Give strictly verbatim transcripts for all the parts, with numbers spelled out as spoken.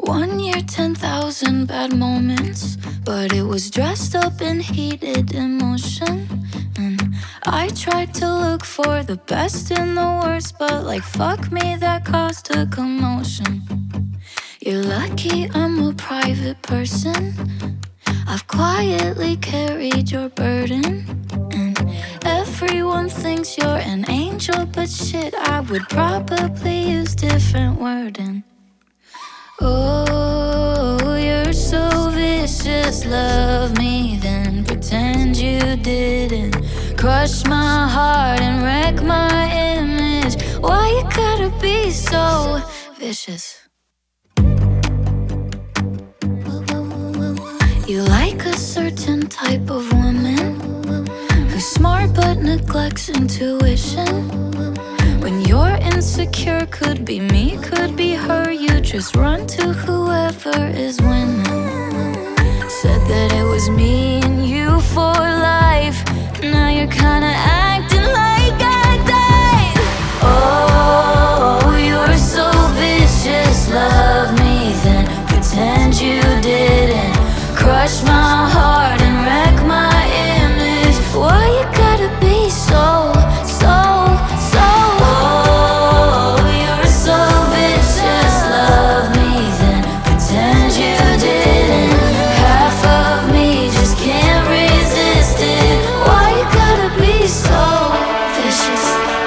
One year, ten thousand bad moments, but it was dressed up in heated emotion. And I tried to look for the best in the worst, but like fuck me, that caused a commotion. You're lucky I'm a private person. I've quietly carried your burden, and everyone thinks you're an angel, but shit, I would probably use different wording. Oh, you're so vicious, love me, then pretend you didn't. Crush my heart and wreck my image. Why you gotta be so vicious? You like a certain type of woman who's smart but neglects intuition. When you're insecure, could be me, could be her. You just run to whoever is winning. Said that it was me and you for life. Now you're kinda acting like I died. Oh, you're so vicious, love me, then pretend you didn't. Crush my heart and wreck my image. Why you gotta be so, so, so? Oh, you're so vicious, love me, then pretend you didn't. Half of me just can't resist it. Why you gotta be so vicious?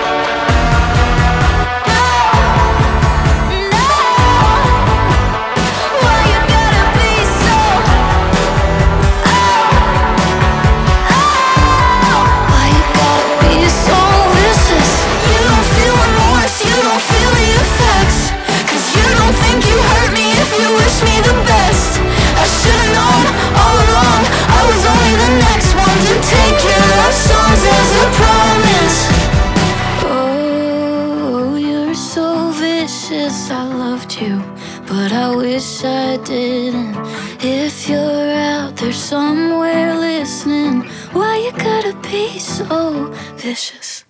I loved you, but I wish I didn't. If you're out there somewhere listening, why you gotta be so vicious?